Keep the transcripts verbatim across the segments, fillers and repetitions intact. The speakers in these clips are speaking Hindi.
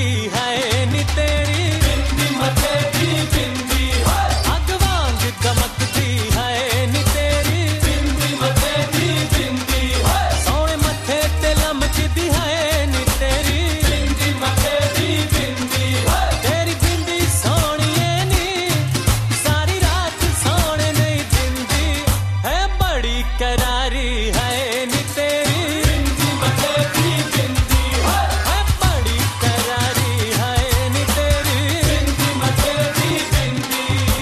चमकदी है नी तेरी बिंदी मथे दी बिंदी अग वांग चमकदी है नी तेरी बिंदी मथे दी बिंदी सोने मथे ते लमकदी है नी तेरी बिंदी मथे दी बिंदी तेरी बिंदी सोनिए नी सारी रात सोने नहीं दिंदी है बड़ी करारी है नी तेरी बिंदी मथे दी बिंदी है बड़ी करारी है नी तेरी बिंदी मथे दी बिंदी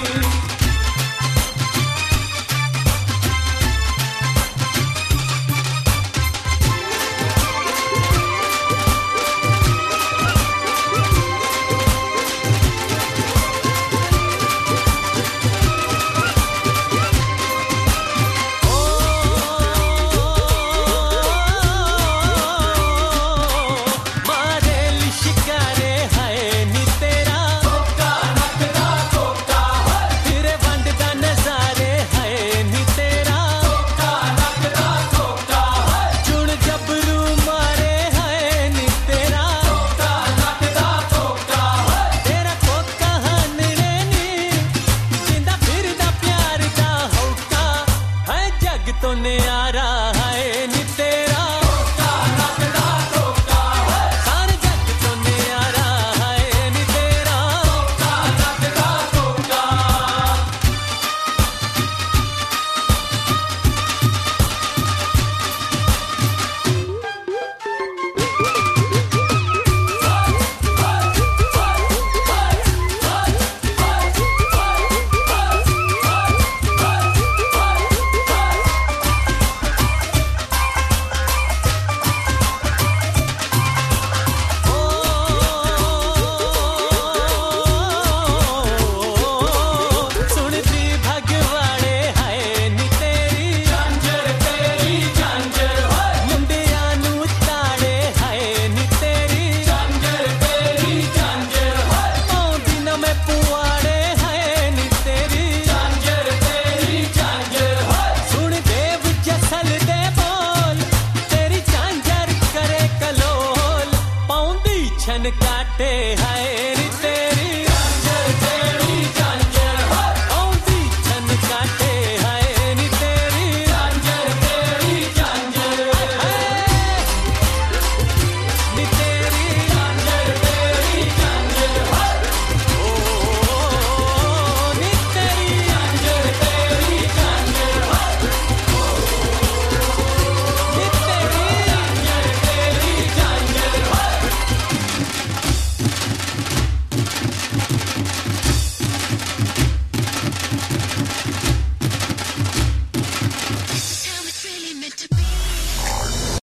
मारे लिशकारे है नी तेरा कोका नकदा कोका तेरे वंड दा नजारे है नी तेरा कोका नकदा कोका चुन जबरू मारे है नी तेरा कोका नकदा कोका तेरा कोका हनरे नी जिंदा फिरदा प्यार दा होका है जग तो न्यारा है नी तेरा कोका नकदा कोका सारे जग तो न्यारा है नी तेरा कोका नकदा कोका सुनती भगवाड़े है नी तेरी झांझर तेरी झांझर मुंडिया नू ताड़े है नी तेरी झांझर तेरी झांझर पौंदी न में पुआड़े है नी तेरी झांझर तेरी झांझर सुन देव जसल दे बोल तेरी झांझर करे कलोल पौंदी छन काटे है